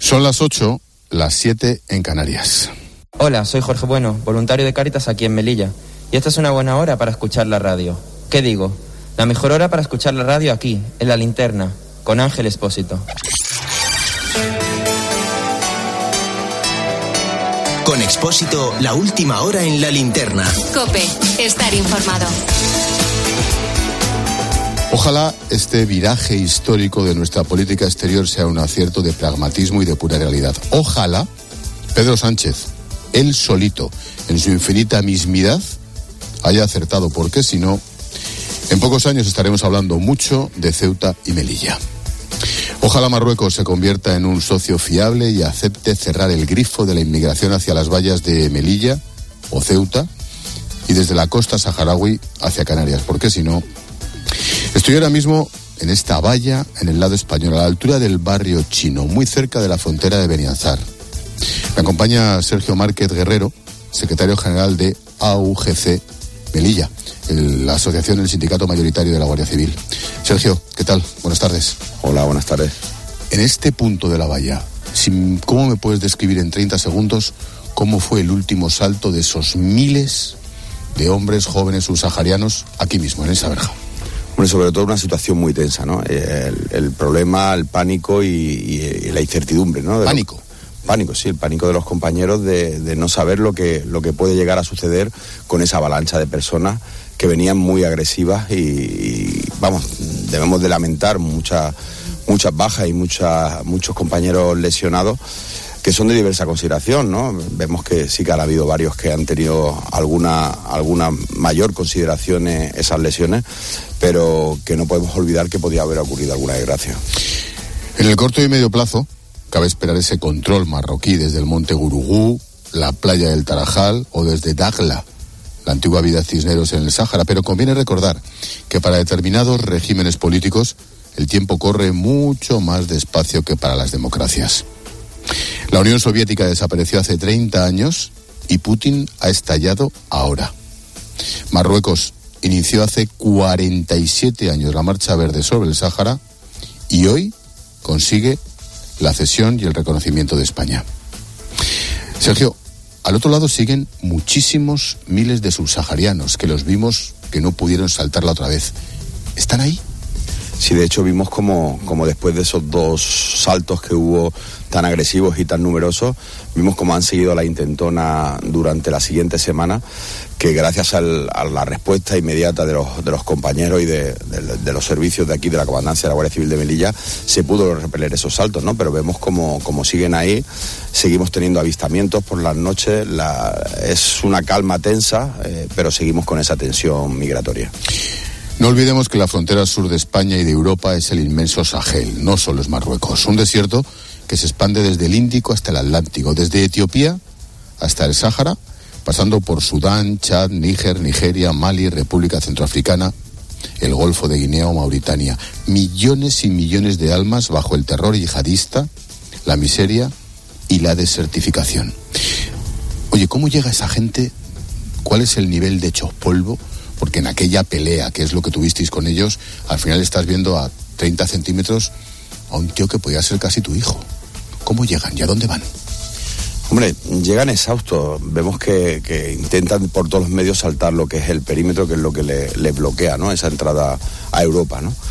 Son las 8, las 7 en Canarias. Hola, soy Jorge Bueno, voluntario de Cáritas aquí en Melilla. Y esta es una buena hora para escuchar la radio. ¿Qué digo? La mejor hora para escuchar la radio aquí, en La Linterna, con Ángel Expósito. Con Expósito, la última hora en La Linterna. COPE, estar informado. Ojalá este viraje histórico de nuestra política exterior sea un acierto de pragmatismo y de pura realidad. Ojalá Pedro Sánchez, él solito, en su infinita mismidad, haya acertado, porque si no, en pocos años estaremos hablando mucho de Ceuta y Melilla. Ojalá Marruecos se convierta en un socio fiable y acepte cerrar el grifo de la inmigración hacia las vallas de Melilla o Ceuta y desde la costa saharaui hacia Canarias, porque si no... Estoy ahora mismo en esta valla, en el lado español, a la altura del barrio chino, muy cerca de la frontera de Benianzar. Me acompaña Sergio Márquez Guerrero, secretario general de AUGC Melilla, la asociación del sindicato mayoritario de la Guardia Civil. Sergio, ¿qué tal? Buenas tardes. Hola, buenas tardes. En este punto de la valla, ¿cómo me puedes describir en 30 segundos cómo fue el último salto de esos miles de hombres jóvenes subsaharianos aquí mismo, en esa verja? Bueno, sobre todo una situación muy tensa, ¿no? El problema, el pánico y la incertidumbre, ¿no? ¿Pánico? Pánico, sí, el pánico de los compañeros de no saber lo que puede llegar a suceder con esa avalancha de personas que venían muy agresivas y vamos, debemos de lamentar muchas bajas y muchos compañeros lesionados que son de diversa consideración, ¿no? Vemos que sí que han habido varios que han tenido alguna mayor consideración esas lesiones, pero que no podemos olvidar que podía haber ocurrido alguna desgracia. En el corto y medio plazo, cabe esperar ese control marroquí desde el monte Gurugú, la playa del Tarajal o desde Dakhla, la antigua Villa Cisneros en el Sáhara, pero conviene recordar que para determinados regímenes políticos el tiempo corre mucho más despacio que para las democracias. La Unión Soviética desapareció hace 30 años y Putin ha estallado ahora. Marruecos inició hace 47 años la marcha verde sobre el Sáhara y hoy consigue la cesión y el reconocimiento de España. Sergio, al otro lado siguen muchísimos miles de subsaharianos que los vimos que no pudieron saltar la otra vez. ¿Están ahí? Sí, de hecho vimos como después de esos dos saltos que hubo tan agresivos y tan numerosos, vimos cómo han seguido la intentona durante la siguiente semana, que gracias a la respuesta inmediata de los compañeros y de los servicios de aquí, de la comandancia de la Guardia Civil de Melilla, se pudo repeler esos saltos, ¿no? Pero vemos cómo siguen ahí, seguimos teniendo avistamientos por las noches, es una calma tensa, pero seguimos con esa tensión migratoria. No olvidemos que la frontera sur de España y de Europa es el inmenso Sahel, no solo es Marruecos, un desierto que se expande desde el Índico hasta el Atlántico, desde Etiopía hasta el Sáhara, pasando por Sudán, Chad, Níger, Nigeria, Mali, República Centroafricana, el Golfo de Guinea o Mauritania. Millones y millones de almas bajo el terror yihadista, la miseria y la desertificación. Oye, ¿cómo llega esa gente? ¿Cuál es el nivel de hechos polvo? Porque en aquella pelea, que es lo que tuvisteis con ellos, al final estás viendo a 30 centímetros a un tío que podía ser casi tu hijo. ¿Cómo llegan y a dónde van? Hombre, llegan exhaustos. Vemos que intentan por todos los medios saltar lo que es el perímetro, que es lo que le bloquea, ¿no? Esa entrada a Europa, ¿no?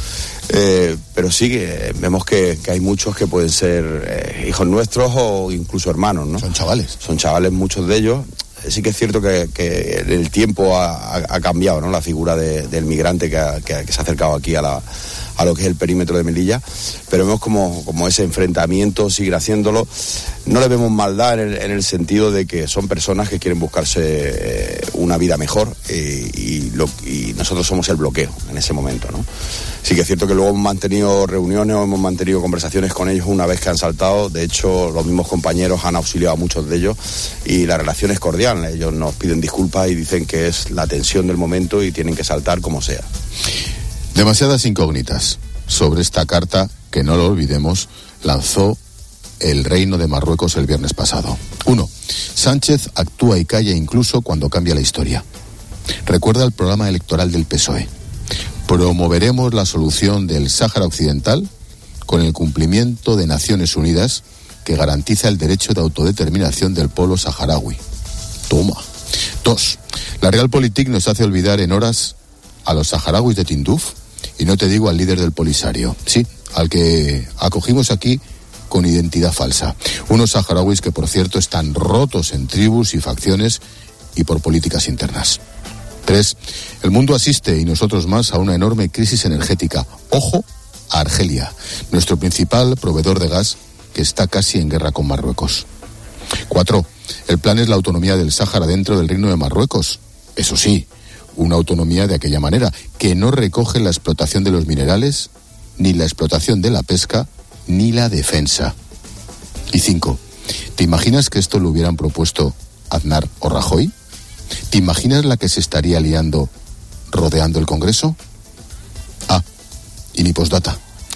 Pero sí que vemos que hay muchos que pueden ser hijos nuestros o incluso hermanos, ¿no? Son chavales. Son chavales, muchos de ellos. Sí que es cierto que el tiempo ha cambiado, ¿no? La figura del migrante que se ha acercado aquí a lo que es el perímetro de Melilla, pero vemos como ese enfrentamiento sigue haciéndolo. No le vemos maldad en el sentido de que son personas que quieren buscarse una vida mejor y nosotros somos el bloqueo en ese momento, ¿no? Sí que es cierto que luego hemos mantenido reuniones o hemos mantenido conversaciones con ellos una vez que han saltado. De hecho, los mismos compañeros han auxiliado a muchos de ellos y la relación es cordial. Ellos nos piden disculpas y dicen que es la tensión del momento y tienen que saltar como sea. Demasiadas incógnitas sobre esta carta que, no lo olvidemos, lanzó el Reino de Marruecos el viernes pasado. 1. Sánchez actúa y calla incluso cuando cambia la historia. Recuerda el programa electoral del PSOE. Promoveremos la solución del Sáhara Occidental con el cumplimiento de Naciones Unidas que garantiza el derecho de autodeterminación del pueblo saharaui. Toma. 2. La Realpolitik nos hace olvidar en horas a los saharauis de Tinduf, y no te digo al líder del Polisario, sí, al que acogimos aquí con identidad falsa. Unos saharauis que, por cierto, están rotos en tribus y facciones y por políticas internas. 3. El mundo asiste, y nosotros más, a una enorme crisis energética. Ojo a Argelia, nuestro principal proveedor de gas, que está casi en guerra con Marruecos. 4. El plan es la autonomía del Sáhara dentro del Reino de Marruecos. Eso sí, una autonomía de aquella manera, que no recoge la explotación de los minerales, ni la explotación de la pesca, ni la defensa. Y 5. ¿Te imaginas que esto lo hubieran propuesto Aznar o Rajoy? ¿Te imaginas la que se estaría liando rodeando el Congreso? Y ni postdata.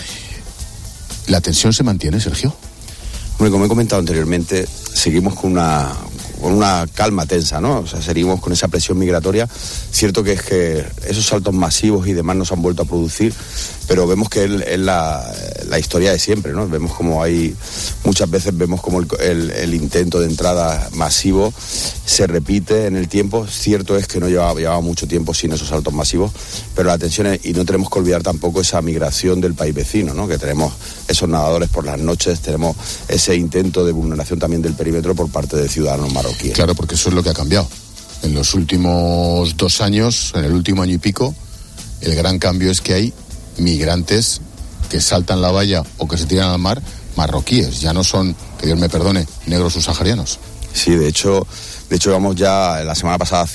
¿La tensión se mantiene, Sergio? Hombre, como he comentado anteriormente, seguimos con una calma tensa, ¿no? O sea, seguimos con esa presión migratoria. Cierto que es que esos saltos masivos y demás nos han vuelto a producir, pero vemos que es la historia de siempre, ¿no? Vemos como muchas veces vemos como el intento de entrada masivo se repite en el tiempo. Cierto es que no llevaba mucho tiempo sin esos saltos masivos, pero la tensión y no tenemos que olvidar tampoco esa migración del país vecino, ¿no? Que tenemos esos nadadores por las noches, tenemos ese intento de vulneración también del perímetro por parte de ciudadanos marroquíes. Claro, porque eso es lo que ha cambiado. En los últimos 2 años, en el último año y pico, el gran cambio es que hay migrantes que saltan la valla o que se tiran al mar, marroquíes. Ya no son, que Dios me perdone, negros subsaharianos. Sí, de hecho vamos ya, la semana pasada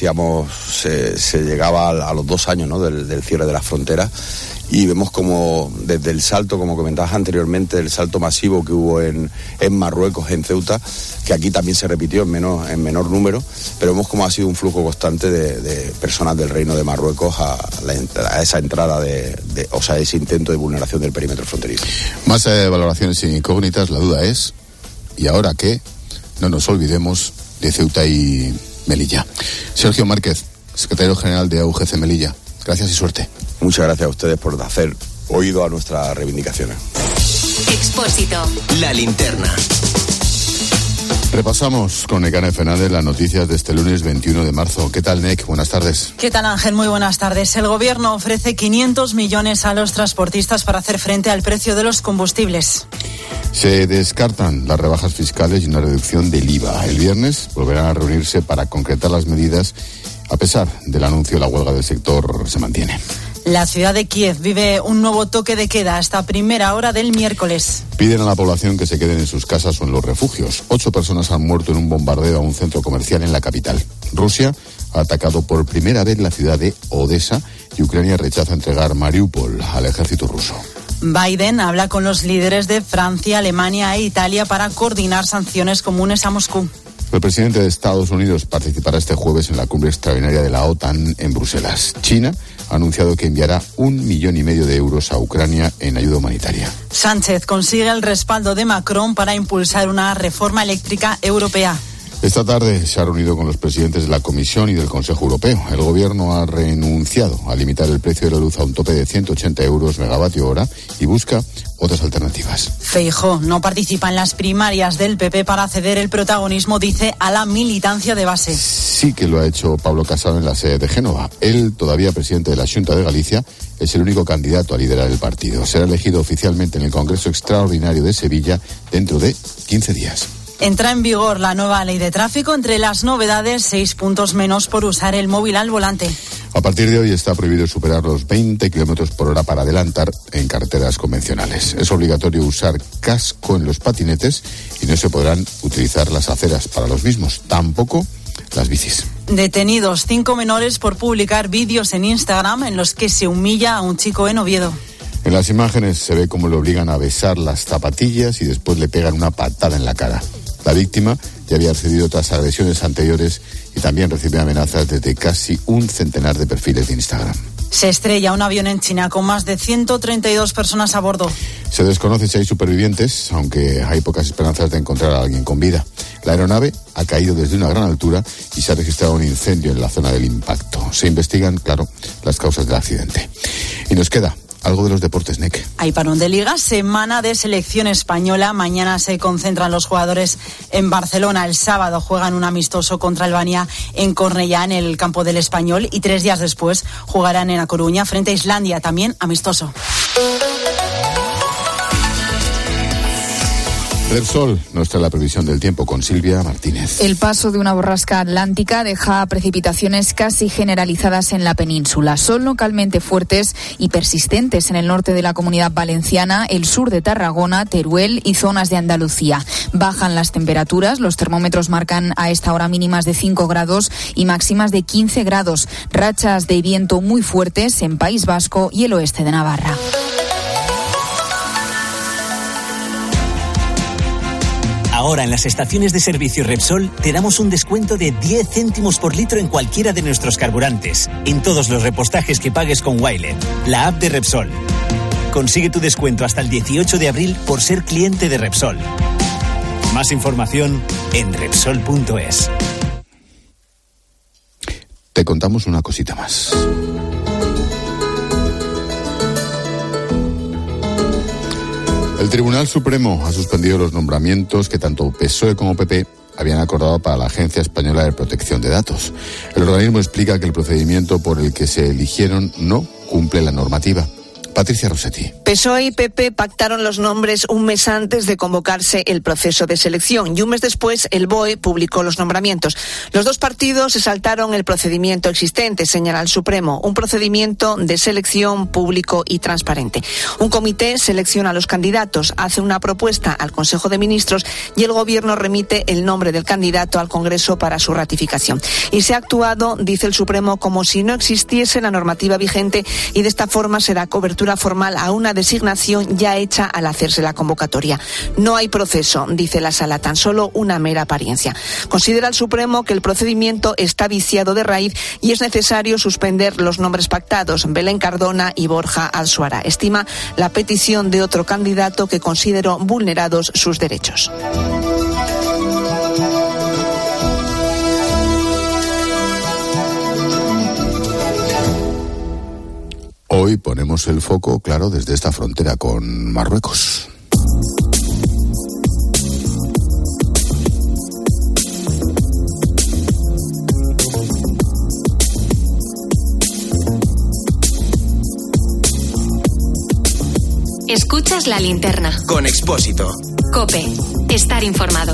se llegaba a los 2 años, ¿no? del cierre de las fronteras, y vemos como desde el salto, como comentabas anteriormente, el salto masivo que hubo en Marruecos, en Ceuta, que aquí también se repitió en menor número, pero vemos como ha sido un flujo constante de personas del Reino de Marruecos a esa entrada o sea, ese intento de vulneración del perímetro fronterizo. Más valoraciones incógnitas, la duda es, ¿y ahora qué? No nos olvidemos de Ceuta y Melilla. Sergio Márquez, secretario general de UGC Melilla, gracias y suerte. Muchas gracias a ustedes por hacer oído a nuestras reivindicaciones. Expósito. La linterna. Repasamos con Nekane Fernández las noticias de este lunes 21 de marzo. ¿Qué tal, Nek? Buenas tardes. ¿Qué tal, Ángel? Muy buenas tardes. El Gobierno ofrece 500 millones a los transportistas para hacer frente al precio de los combustibles. Se descartan las rebajas fiscales y una reducción del IVA. El viernes volverán a reunirse para concretar las medidas. A pesar del anuncio, la huelga del sector se mantiene. La ciudad de Kiev vive un nuevo toque de queda hasta primera hora del miércoles. Piden a la población que se queden en sus casas o en los refugios. 8 personas han muerto en un bombardeo a un centro comercial en la capital. Rusia ha atacado por primera vez la ciudad de Odessa y Ucrania rechaza entregar Mariupol al ejército ruso. Biden habla con los líderes de Francia, Alemania e Italia para coordinar sanciones comunes a Moscú. El presidente de Estados Unidos participará este jueves en la cumbre extraordinaria de la OTAN en Bruselas. China ha anunciado que enviará 1,5 millones de euros a Ucrania en ayuda humanitaria. Sánchez consigue el respaldo de Macron para impulsar una reforma eléctrica europea. Esta tarde se ha reunido con los presidentes de la Comisión y del Consejo Europeo. El Gobierno ha renunciado a limitar el precio de la luz a un tope de 180 euros megavatio hora y busca otras alternativas. Feijóo no participa en las primarias del PP para ceder el protagonismo, dice, a la militancia de base. Sí que lo ha hecho Pablo Casado en la sede de Génova. Él, todavía presidente de la Xunta de Galicia, es el único candidato a liderar el partido. Será elegido oficialmente en el Congreso Extraordinario de Sevilla dentro de 15 días. Entra en vigor la nueva ley de tráfico. Entre las novedades, 6 puntos menos por usar el móvil al volante. A partir de hoy está prohibido superar los 20 kilómetros por hora para adelantar en carreteras convencionales. Es obligatorio usar casco en los patinetes y no se podrán utilizar las aceras para los mismos, tampoco las bicis. Detenidos 5 menores por publicar vídeos en Instagram en los que se humilla a un chico en Oviedo. En las imágenes se ve cómo le obligan a besar las zapatillas y después le pegan una patada en la cara. La víctima ya había recibido otras agresiones anteriores y también recibe amenazas desde casi un centenar de perfiles de Instagram. Se estrella un avión en China con más de 132 personas a bordo. Se desconoce si hay supervivientes, aunque hay pocas esperanzas de encontrar a alguien con vida. La aeronave ha caído desde una gran altura y se ha registrado un incendio en la zona del impacto. Se investigan, claro, las causas del accidente. Y nos queda algo de los deportes, NEC. Hay parón de liga, semana de selección española. Mañana se concentran los jugadores en Barcelona. El sábado juegan un amistoso contra Albania en Cornellá, en el campo del Español. Y 3 días después jugarán en A Coruña frente a Islandia, también amistoso. Repsol nos trae la previsión del tiempo con Silvia Martínez. El paso de una borrasca atlántica deja precipitaciones casi generalizadas en la península. Son localmente fuertes y persistentes en el norte de la Comunidad Valenciana, el sur de Tarragona, Teruel y zonas de Andalucía. Bajan las temperaturas, los termómetros marcan a esta hora mínimas de 5 grados y máximas de 15 grados. Rachas de viento muy fuertes en País Vasco y el oeste de Navarra. Ahora en las estaciones de servicio Repsol te damos un descuento de 10 céntimos por litro en cualquiera de nuestros carburantes, en todos los repostajes que pagues con Wilet, la app de Repsol. Consigue tu descuento hasta el 18 de abril por ser cliente de Repsol. Más información en Repsol.es. Te contamos una cosita más. El Tribunal Supremo ha suspendido los nombramientos que tanto PSOE como PP habían acordado para la Agencia Española de Protección de Datos. El organismo explica que el procedimiento por el que se eligieron no cumple la normativa. Patricia Rossetti. PSOE y PP pactaron los nombres un mes antes de convocarse el proceso de selección y un mes después el BOE publicó los nombramientos. Los dos partidos se saltaron el procedimiento existente, señala el Supremo, un procedimiento de selección público y transparente. Un comité selecciona a los candidatos, hace una propuesta al Consejo de Ministros y el Gobierno remite el nombre del candidato al Congreso para su ratificación. Y se ha actuado, dice el Supremo, como si no existiese la normativa vigente y de esta forma se da cobertura formal a una designación ya hecha al hacerse la convocatoria. No hay proceso, dice la Sala, tan solo una mera apariencia. Considera el Supremo que el procedimiento está viciado de raíz y es necesario suspender los nombres pactados, Belén Cardona y Borja Alsuara. Estima la petición de otro candidato que consideró vulnerados sus derechos. Hoy ponemos el foco, claro, desde esta frontera con Marruecos. Escuchas La Linterna. Con Expósito. COPE. Estar informado.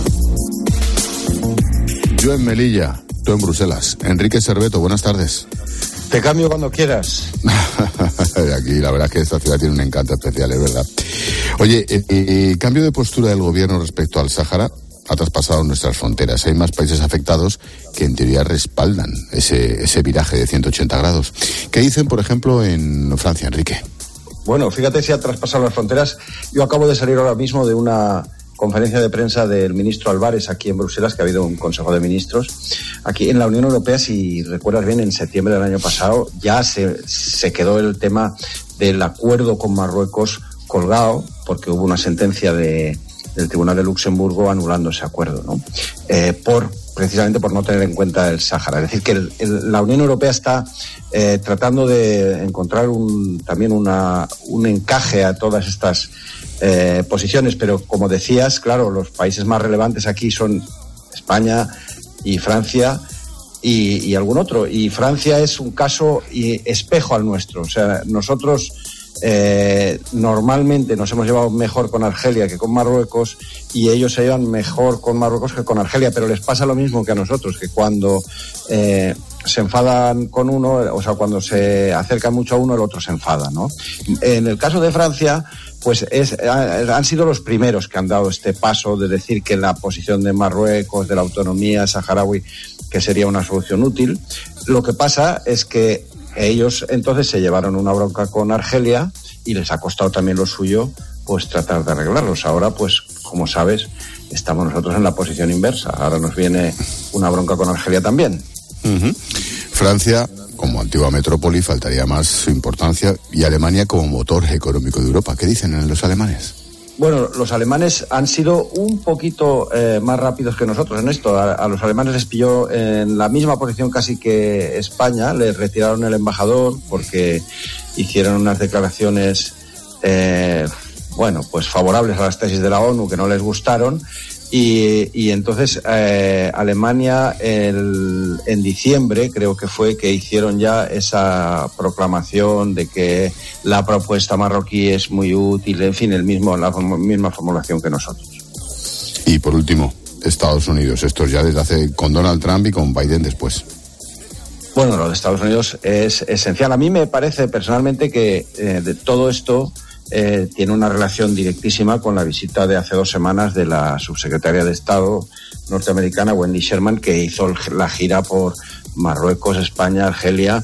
Yo en Melilla, tú en Bruselas. Enrique Cerveto, buenas tardes. Te cambio cuando quieras. Aquí la verdad es que esta ciudad tiene un encanto especial, es verdad. Oye, el cambio de postura del gobierno respecto al Sáhara ha traspasado nuestras fronteras. Hay más países afectados que en teoría respaldan ese viraje de 180 grados. ¿Qué dicen, por ejemplo, en Francia, Enrique? Bueno, fíjate si ha traspasado las fronteras. Yo acabo de salir ahora mismo de una conferencia de prensa del ministro Álvarez aquí en Bruselas, que ha habido un Consejo de Ministros. Aquí en la Unión Europea, si recuerdas bien, en septiembre del año pasado ya se quedó el tema del acuerdo con Marruecos colgado, porque hubo una sentencia del Tribunal de Luxemburgo anulando ese acuerdo, ¿no? Precisamente por no tener en cuenta el Sáhara. Es decir, que la Unión Europea está tratando de encontrar también un encaje a todas estas posiciones, pero como decías, claro, los países más relevantes aquí son España y Francia y algún otro. Y Francia es un caso espejo al nuestro. O sea, nosotros normalmente nos hemos llevado mejor con Argelia que con Marruecos y ellos se llevan mejor con Marruecos que con Argelia, pero les pasa lo mismo que a nosotros, que cuando se enfadan con uno, o sea, cuando se acercan mucho a uno, el otro se enfada, ¿no? En el caso de Francia, pues han sido los primeros que han dado este paso de decir que la posición de Marruecos, de la autonomía saharaui, que sería una solución útil. Lo que pasa es que ellos entonces se llevaron una bronca con Argelia y les ha costado también lo suyo pues tratar de arreglarlos. Ahora, pues, como sabes, estamos nosotros en la posición inversa. Ahora nos viene una bronca con Argelia también. Uh-huh. Francia, como antigua metrópoli, faltaría más su importancia, y Alemania como motor económico de Europa. ¿Qué dicen los alemanes? Bueno, los alemanes han sido un poquito más rápidos que nosotros en esto. A los alemanes les pilló en la misma posición casi que España. Les retiraron el embajador porque hicieron unas declaraciones, pues favorables a las tesis de la ONU que no les gustaron. Y entonces Alemania en diciembre creo que fue que hicieron ya esa proclamación de que la propuesta marroquí es muy útil, en fin, la misma formulación que nosotros. Y por último, Estados Unidos, esto ya desde hace con Donald Trump y con Biden después. Bueno, lo de Estados Unidos es esencial. A mí me parece personalmente que de todo esto tiene una relación directísima con la visita de hace 2 semanas de la subsecretaria de Estado norteamericana Wendy Sherman, que hizo la gira por Marruecos, España, Argelia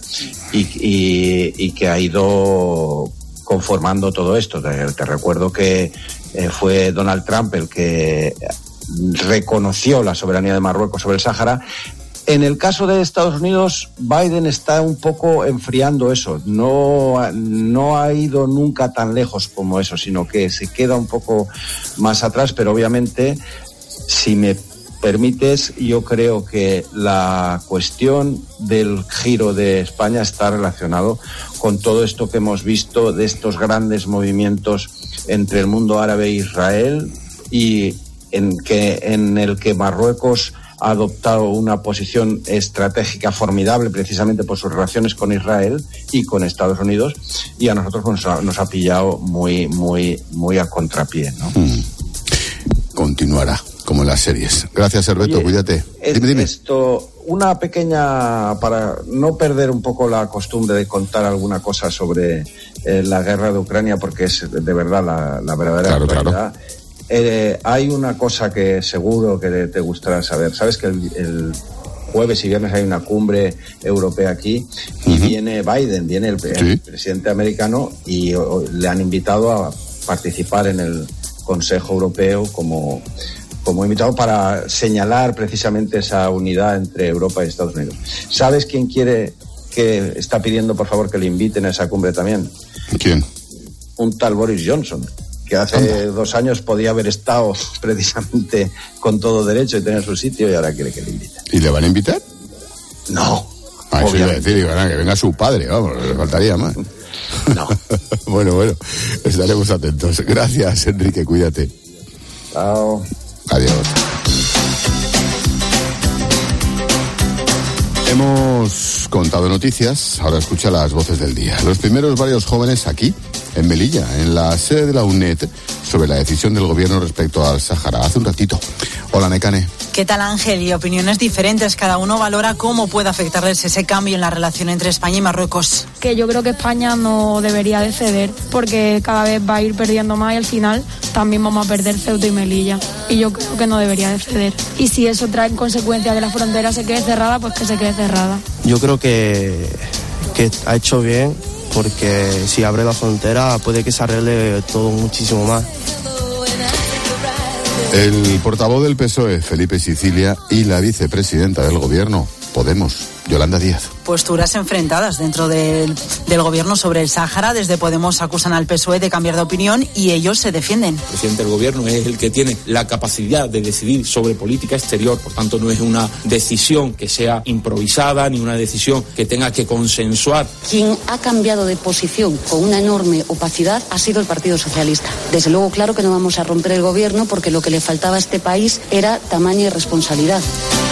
y que ha ido conformando todo esto. Te recuerdo que fue Donald Trump el que reconoció la soberanía de Marruecos sobre el Sáhara. En el caso de Estados Unidos, Biden está un poco enfriando eso. No ha ido nunca tan lejos como eso, sino que se queda un poco más atrás, pero obviamente, si me permites, yo creo que la cuestión del giro de España está relacionado con todo esto que hemos visto de estos grandes movimientos entre el mundo árabe e Israel, y en el que Marruecos ha adoptado una posición estratégica formidable precisamente por sus relaciones con Israel y con Estados Unidos, y a nosotros nos ha pillado muy, muy, muy a contrapié, ¿no? Continuará, como en las series. Gracias, Herbeto. Oye, cuídate. Dime. Esto, una pequeña, para no perder un poco la costumbre de contar alguna cosa sobre la guerra de Ucrania, porque es de verdad la verdadera actualidad. Claro. Hay una cosa que seguro que te gustará saber. Sabes que el jueves y viernes hay una cumbre europea aquí y viene Biden, viene el presidente americano, y le han invitado a participar en el Consejo Europeo como invitado para señalar precisamente esa unidad entre Europa y Estados Unidos. ¿Sabes quién está pidiendo por favor que le inviten a esa cumbre también? ¿Quién? Un tal Boris Johnson, que hace 2 años podía haber estado precisamente con todo derecho y tener su sitio, y ahora quiere que le inviten. ¿Y le van a invitar? No. Eso iba a decir, que venga su padre, vamos, le faltaría más. No. Bueno, estaremos atentos. Gracias, Enrique, cuídate. Chao. Adiós. Hemos contado noticias, ahora escucha las voces del día. Los primeros varios jóvenes aquí, en Melilla, en la sede de la UNED, sobre la decisión del gobierno respecto al Sáhara. Hace un ratito. Hola, Nekane. ¿Qué tal, Ángel? Y opiniones diferentes. Cada uno valora cómo puede afectarles ese cambio en la relación entre España y Marruecos. Que yo creo que España no debería de ceder, porque cada vez va a ir perdiendo más y al final también vamos a perder Ceuta y Melilla. Y yo creo que no debería de ceder. Y si eso trae en consecuencia que la frontera se quede cerrada, pues que se quede cerrada. Yo creo que ha hecho bien, porque si abre la frontera puede que se arregle todo muchísimo más. El portavoz del PSOE, Felipe Sicilia, y la vicepresidenta del gobierno, Podemos, Yolanda Díaz. Posturas enfrentadas dentro del gobierno sobre el Sáhara. Desde Podemos acusan al PSOE de cambiar de opinión y ellos se defienden. El presidente del gobierno es el que tiene la capacidad de decidir sobre política exterior, por tanto no es una decisión que sea improvisada ni una decisión que tenga que consensuar. Quien ha cambiado de posición con una enorme opacidad ha sido el Partido Socialista. Desde luego, claro que no vamos a romper el gobierno, porque lo que le faltaba a este país era tamaño y responsabilidad.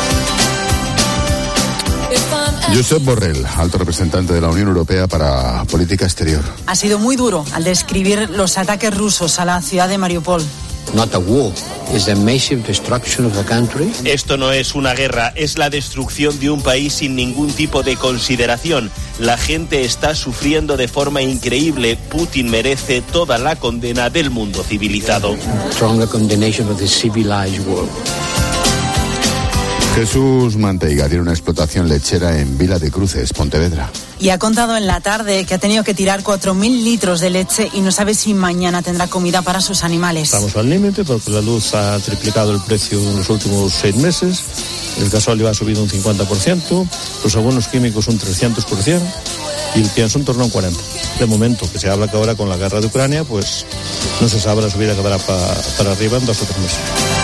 Josep Borrell, alto representante de la Unión Europea para Política Exterior. Ha sido muy duro al describir los ataques rusos a la ciudad de Mariupol. Not a war, it's a massive destruction of the country. Esto no es una guerra, es la destrucción de un país sin ningún tipo de consideración. La gente está sufriendo de forma increíble. Putin merece toda la condena del mundo civilizado. Stronger condemnation of the civilized world. Jesús Manteiga tiene una explotación lechera en Vila de Cruces, Pontevedra. Y ha contado en la tarde que ha tenido que tirar 4.000 litros de leche y no sabe si mañana tendrá comida para sus animales. Estamos al límite porque la luz ha triplicado el precio en los últimos 6 meses, el gasóleo ha subido un 50%, los abonos químicos un 300% y el pienso en torno a un 40%. De momento, que se habla que ahora con la guerra de Ucrania, pues no se sabe la subida que dará para arriba en 2 o 3 meses.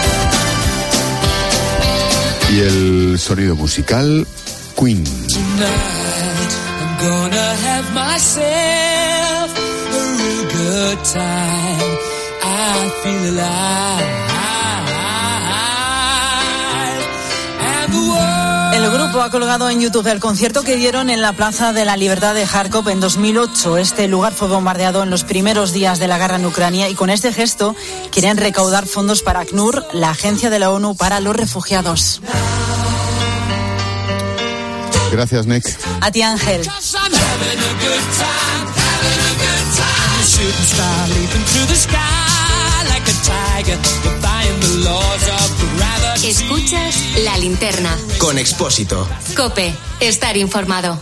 Y el sonido musical, Queen. Gonna have myself a real good time. I feel alive. And the world. El grupo ha colgado en YouTube el concierto que dieron en la Plaza de la Libertad de Kharkov en 2008. Este lugar fue bombardeado en los primeros días de la guerra en Ucrania y con este gesto quieren recaudar fondos para ACNUR, la agencia de la ONU para los refugiados. Gracias, Nick. A ti, Ángel. Escuchas La Linterna. Con Expósito. COPE. Estar informado.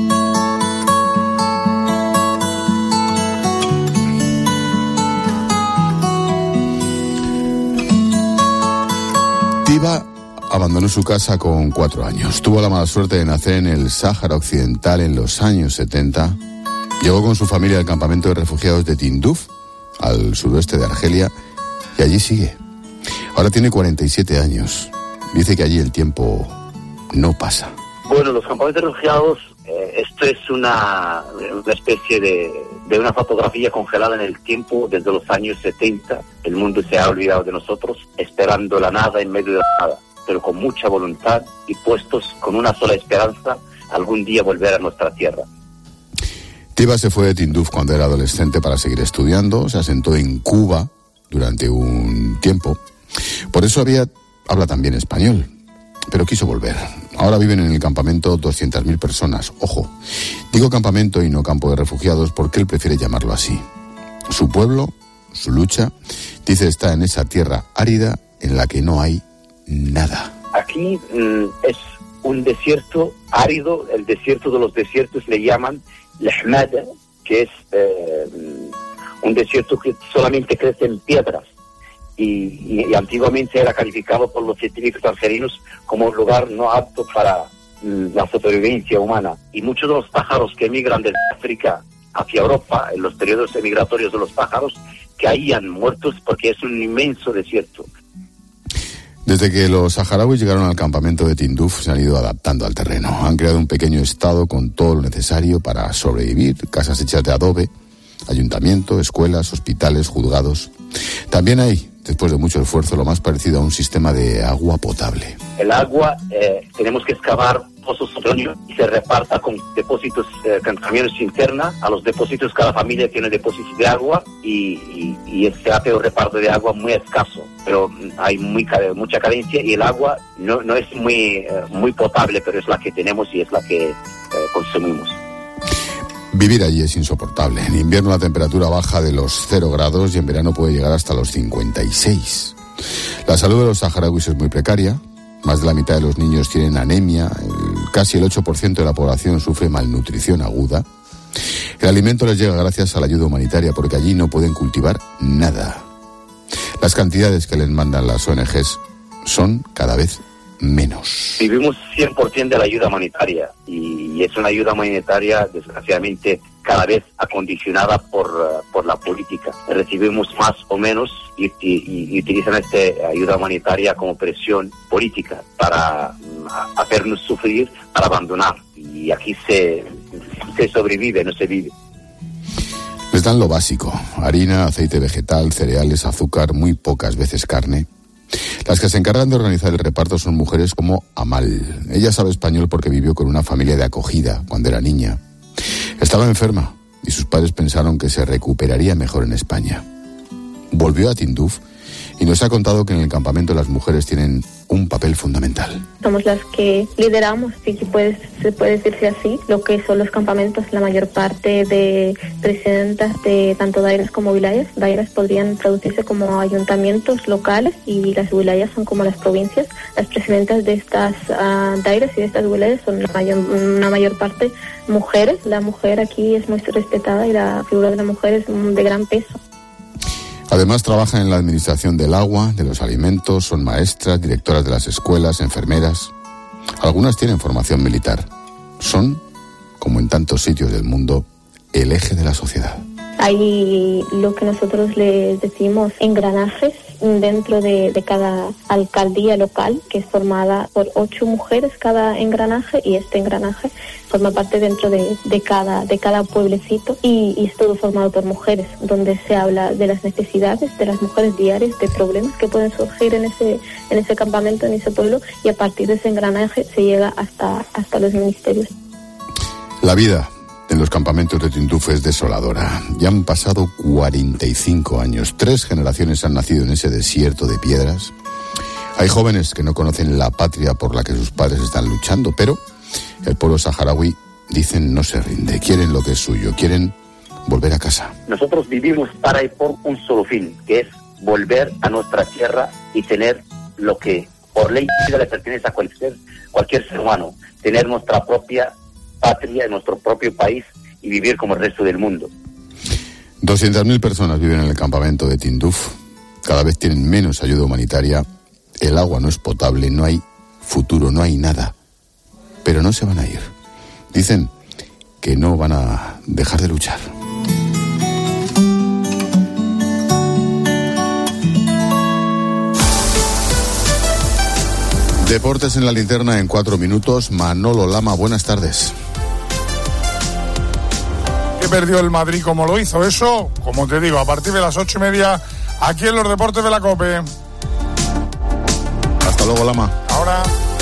Tiba abandonó su casa con 4 años. Tuvo la mala suerte de nacer en el Sáhara Occidental en los años 70. Llegó con su familia al campamento de refugiados de Tinduf, al suroeste de Argelia, y allí sigue. Ahora tiene 47 años. Dice que allí el tiempo no pasa. Bueno, los campamentos de refugiados, esto es una especie de una fotografía congelada en el tiempo desde los años 70. El mundo se ha olvidado de nosotros, esperando la nada en medio de la nada, pero con mucha voluntad y puestos con una sola esperanza, algún día volver a nuestra tierra. Tiba se fue de Tinduf cuando era adolescente para seguir estudiando, se asentó en Cuba durante un tiempo. Por eso habla también español, pero quiso volver. Ahora viven en el campamento 200.000 personas. Ojo, digo campamento y no campo de refugiados porque él prefiere llamarlo así. Su pueblo, su lucha, dice, está en esa tierra árida en la que no hay nada. Aquí es un desierto árido, el desierto de los desiertos le llaman Lahmada, que es un desierto que solamente crece en piedras y antiguamente era calificado por los científicos argelinos como un lugar no apto para la supervivencia humana. Y muchos de los pájaros que emigran desde África hacia Europa, en los periodos emigratorios de los pájaros, caían muertos porque es un inmenso desierto. Desde que los saharauis llegaron al campamento de Tinduf se han ido adaptando al terreno. Han creado un pequeño estado con todo lo necesario para sobrevivir, casas hechas de adobe, ayuntamiento, escuelas, hospitales, juzgados. También hay, después de mucho esfuerzo, lo más parecido a un sistema de agua potable. El agua, tenemos que excavar pozos subterráneos y se reparta con depósitos, con camiones internas. A los depósitos, cada familia tiene depósitos de agua y se hace un reparto de agua muy escaso, pero hay mucha carencia y el agua no es muy potable, pero es la que tenemos y es la que consumimos. Vivir allí es insoportable. En invierno la temperatura baja de los 0 grados y en verano puede llegar hasta los 56. La salud de los saharauis es muy precaria. Más de la mitad de los niños tienen anemia. Casi el 8% de la población sufre malnutrición aguda. El alimento les llega gracias a la ayuda humanitaria porque allí no pueden cultivar nada. Las cantidades que les mandan las ONGs son cada vez menos. Vivimos 100% de la ayuda humanitaria y es una ayuda humanitaria desgraciadamente cada vez acondicionada por la política. Recibimos más o menos y utilizan esta ayuda humanitaria como presión política para hacernos sufrir, para abandonar. Y aquí se sobrevive, no se vive. Les dan lo básico: harina, aceite vegetal, cereales, azúcar, muy pocas veces carne. Las que se encargan de organizar el reparto son mujeres como Amal. Ella sabe español porque vivió con una familia de acogida cuando era niña. Estaba enferma y sus padres pensaron que se recuperaría mejor en España. Volvió a Tinduf y nos ha contado que en el campamento las mujeres tienen un papel fundamental. Somos las que lideramos, si se puede decirse así, lo que son los campamentos. La mayor parte de presidentas de tanto dairas como wilayas. Dairas podrían traducirse como ayuntamientos locales y las wilayas son como las provincias. Las presidentas de estas dairas y de estas wilayas son una mayor parte mujeres. La mujer aquí es muy respetada y la figura de la mujer es de gran peso. Además trabajan en la administración del agua, de los alimentos, son maestras, directoras de las escuelas, enfermeras. Algunas tienen formación militar. Son, como en tantos sitios del mundo, el eje de la sociedad. Hay lo que nosotros les decimos engranajes dentro de cada alcaldía local, que es formada por 8 mujeres cada engranaje, y este engranaje forma parte dentro de cada pueblecito y es todo formado por mujeres, donde se habla de las necesidades de las mujeres diarias, de problemas que pueden surgir en ese campamento, en ese pueblo, y a partir de ese engranaje se llega hasta los ministerios. La vida en los campamentos de Tindouf es desoladora. Ya han pasado 45 años. 3 generaciones han nacido en ese desierto de piedras. Hay jóvenes que no conocen la patria por la que sus padres están luchando, pero el pueblo saharaui, dicen, no se rinde. Quieren lo que es suyo, quieren volver a casa. Nosotros vivimos para y por un solo fin, que es volver a nuestra tierra y tener lo que por ley le pertenece a cualquier ser humano, tener nuestra propia patria, en nuestro propio país y vivir como el resto del mundo. 200.000 personas viven en el campamento de Tindouf. Cada vez tienen menos ayuda humanitaria. El agua no es potable, no hay futuro, no hay nada. Pero no se van a ir. Dicen que no van a dejar de luchar. Deportes en la linterna en 4 minutos. Manolo Lama, buenas tardes. Que perdió el Madrid como lo hizo. Eso, como te digo, a partir de las 8:30 aquí en los deportes de la COPE. Hasta luego, Lama. Ahora.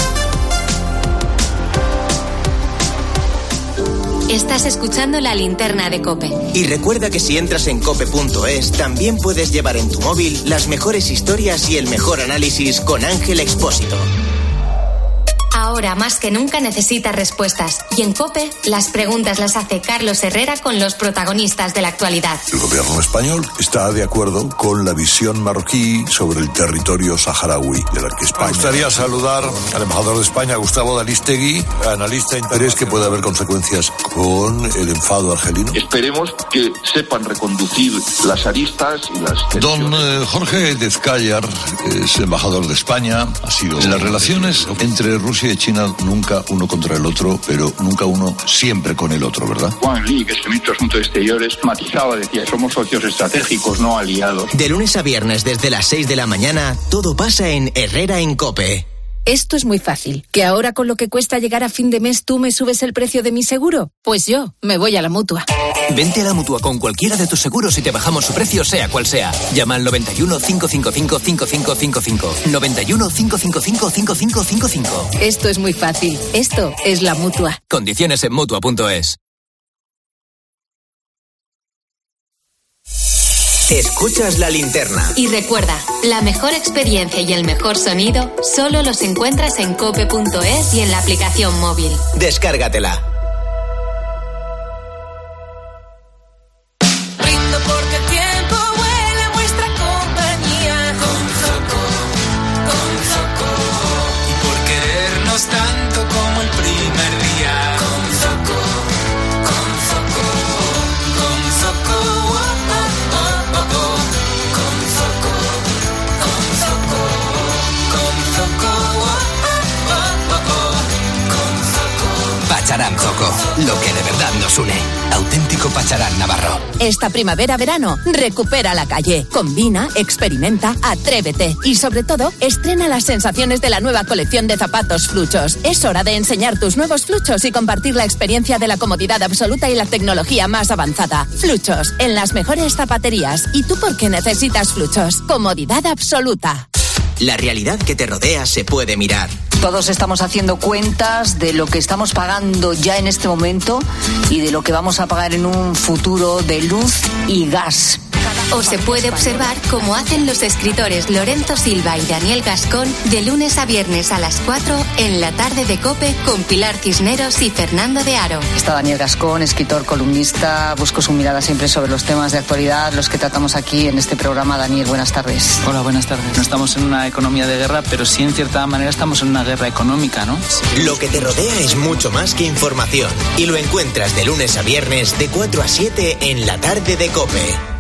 Estás escuchando la linterna de COPE. Y recuerda que si entras en cope.es, también puedes llevar en tu móvil las mejores historias y el mejor análisis con Ángel Expósito. Ahora más que nunca necesitas respuestas. Y en COPE, las preguntas las hace Carlos Herrera con los protagonistas de la actualidad. El gobierno español está de acuerdo con la visión marroquí sobre el territorio saharaui, de la que España... Me gustaría saludar al embajador de España, Gustavo D'Alistegui, analista internacional. ¿Crees que puede haber consecuencias con el enfado argelino? Esperemos que sepan reconducir las aristas y las tensiones. Don Jorge Dezcayar es embajador de España. Ha sido en las relaciones entre Rusia y China, nunca uno contra el otro, pero nunca uno siempre con el otro, ¿verdad? Wang Yi, que es el ministro de Asuntos Exteriores, matizaba, decía, somos socios estratégicos, no aliados. De lunes a viernes desde las 6 de la mañana, todo pasa en Herrera en COPE. Esto es muy fácil. ¿Que ahora con lo que cuesta llegar a fin de mes tú me subes el precio de mi seguro? Pues yo me voy a la Mutua. Vente a la Mutua con cualquiera de tus seguros y te bajamos su precio sea cual sea. Llama al 91 555 5555. 91 555 5555. Esto es muy fácil. Esto es la Mutua. Condiciones en Mutua.es. Escuchas la linterna. Y recuerda, la mejor experiencia y el mejor sonido solo los encuentras en cope.es y en la aplicación móvil. Descárgatela. Brindo porque el tiempo vuela en vuestra compañía. Con Zoco. Y por querernos tanto como el primer día. Con Zoco. Pacharán Zoco, lo que de verdad nos une. Auténtico Pacharán navarro. Esta primavera-verano, recupera la calle. Combina, experimenta, atrévete. Y sobre todo, estrena las sensaciones de la nueva colección de zapatos Fluchos. Es hora de enseñar tus nuevos Fluchos y compartir la experiencia de la comodidad absoluta y la tecnología más avanzada. Fluchos, en las mejores zapaterías. ¿Y tú por qué necesitas Fluchos? Comodidad absoluta. La realidad que te rodea se puede mirar. Todos estamos haciendo cuentas de lo que estamos pagando ya en este momento y de lo que vamos a pagar en un futuro de luz y gas. o se puede observar como hacen los escritores Lorenzo Silva y Daniel Gascón de lunes a viernes a las 4 en la tarde de COPE con Pilar Cisneros y Fernando de Aro. Está Daniel Gascón, escritor, columnista. Busco su mirada siempre sobre los temas de actualidad, los que tratamos aquí en este programa. Daniel, buenas tardes. Hola, buenas tardes. No estamos en una economía de guerra, pero sí en cierta manera estamos en una guerra económica, ¿no? Lo que te rodea es mucho más que información y lo encuentras de lunes a viernes de 4 a 7 en la tarde de COPE.